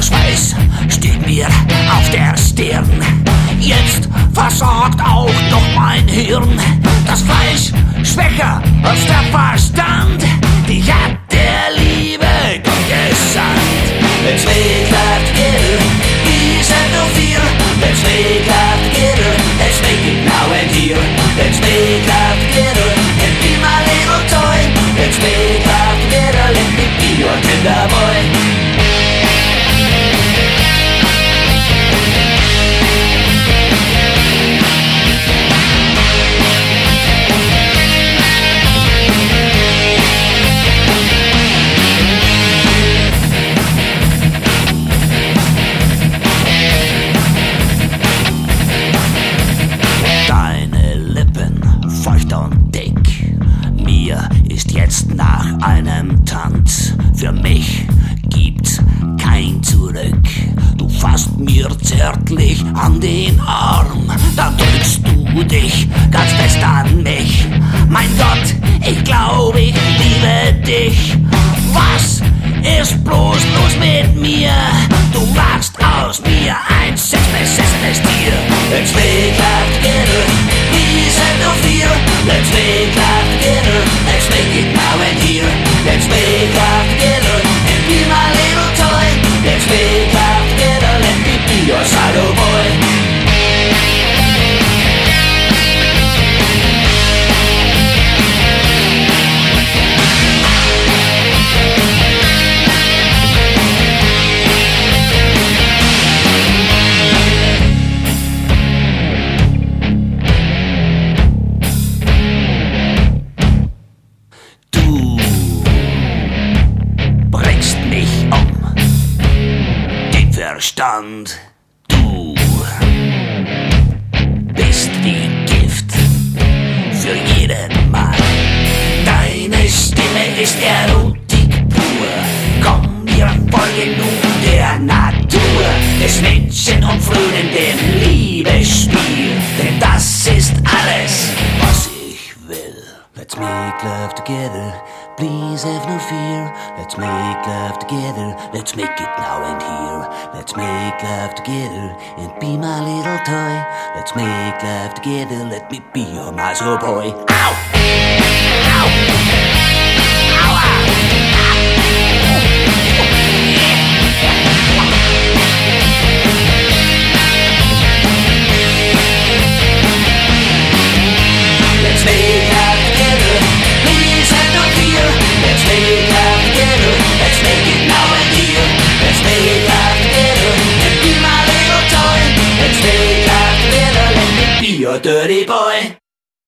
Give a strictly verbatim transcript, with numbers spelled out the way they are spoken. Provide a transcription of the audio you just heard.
Schweiß steht mir auf der Stirn. Jetzt versagt auch noch mein Hirn. Das Fleisch schwächer als der Verstand. Ich hab der Liebe Gott gesandt. Let's make love together, peace and no fear. Let's make love together, let's make it now and here. Let's make love together and be my little toy. Let's make love together, let me be your tender boy. Ist jetzt nach einem Tanz, für mich gibt's kein Zurück. Du fasst mir zärtlich an den Arm, dann drückst du dich ganz fest an mich. Mein Gott, ich glaube, ich liebe dich. Was ist bloß los mit mir? Du machst aus mir ein sexbesessenes Tier. Let's make love together, please have no fear. Let's make love together, let's make it now and here. Let's make love together and be my little toy. Let's make love together, let me be your shadow boy. Verstand, du bist wie Gift für jeden Mann. Deine Stimme ist Erotik pur. Komm, wir folgen nun der Natur des Menschen und frönen dem Liebesspiel, denn das ist alles, was ich will. Let's make love together, please have no fear. Let's make love together, let's make it now and here. Let's make love together and be my little toy. Let's make love together, let me be your macho boy. Ow! Ow! Aua! Let's make love together, please have no fear. Let's make love together, let's make it now and here. Let's make love together and be my little toy. Let's make love together, let me be your dirty boy.